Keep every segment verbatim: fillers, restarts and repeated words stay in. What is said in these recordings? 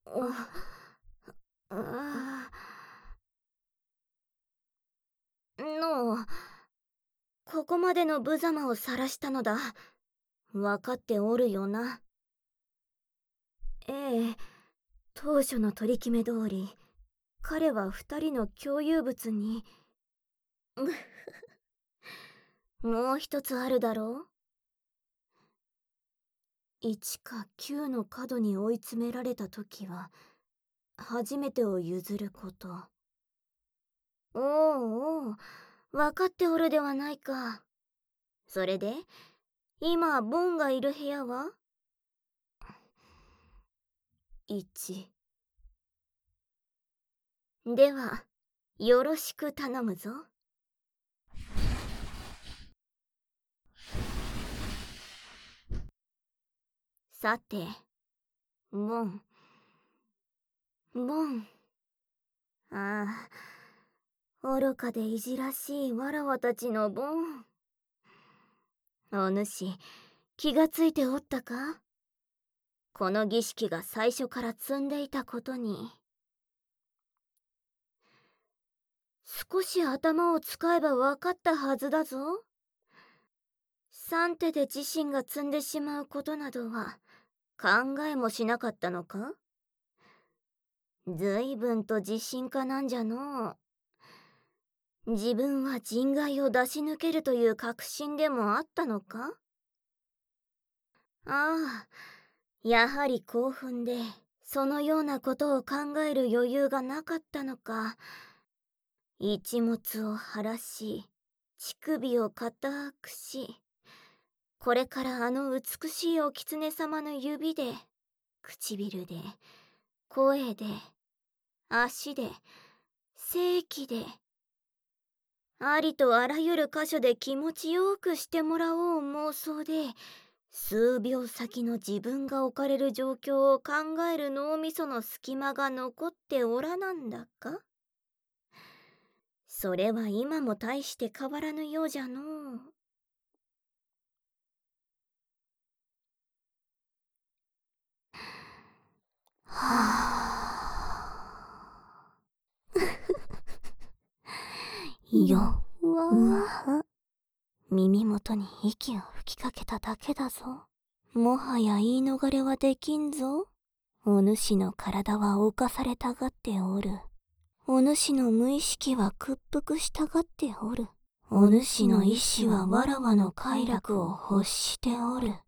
あのう、ここまでの無様を晒したのだ。分かっておるよな。ええ、当初の取り決め通り、彼は二人の共有物に。もう一つあるだろう。いちかきゅうの角に追い詰められた時は、初めてを譲ること。おうおう、分かっておるではないか。それで、今、ボンがいる部屋はいち。では、よろしく頼むぞ。さて、ボン。ボン。ああ、愚かでいじらしいわらわたちのボン。お主、気がついておったか？この儀式が最初から積んでいたことに。少し頭を使えば分かったはずだぞ。三手で自身が積んでしまうことなどは考えもしなかったのか？ずいぶんと自信家なんじゃのう。自分は人外を出し抜けるという確信でもあったのか？ああ、やはり興奮でそのようなことを考える余裕がなかったのか。一物を晴らし、乳首を固くし、これからあの美しいお狐様の指で、唇で、声で、足で、性器で、ありとあらゆる箇所で気持ちよくしてもらおう妄想で、数秒先の自分が置かれる状況を考える脳みその隙間が残っておらなんだか？それは今も大して変わらぬようじゃのう。はぁ。よ、うわ。耳元に息を吹きかけただけだぞ。もはや言い逃れはできんぞ。お主の体は侵されたがっておる。お主の無意識は屈服したがっておる。お主の意志はわらわの快楽を欲しておる。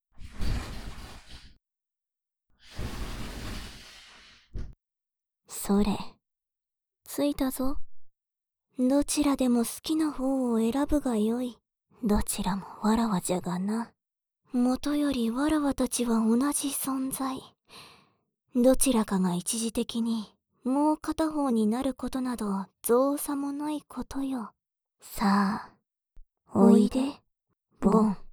それ、ついたぞ。どちらでも好きな方を選ぶがよい。どちらもわらわじゃがな。もとよりわらわたちは同じ存在。どちらかが一時的にもう片方になることなど造作もないことよ。さあ、おいで、ボン。